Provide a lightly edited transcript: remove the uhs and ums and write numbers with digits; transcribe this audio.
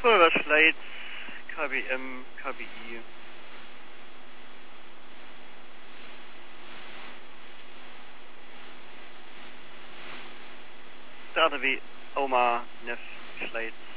Feuerwehr Schleiz, KBM, KBI. Der ADW Oma, Neff, Schleiz.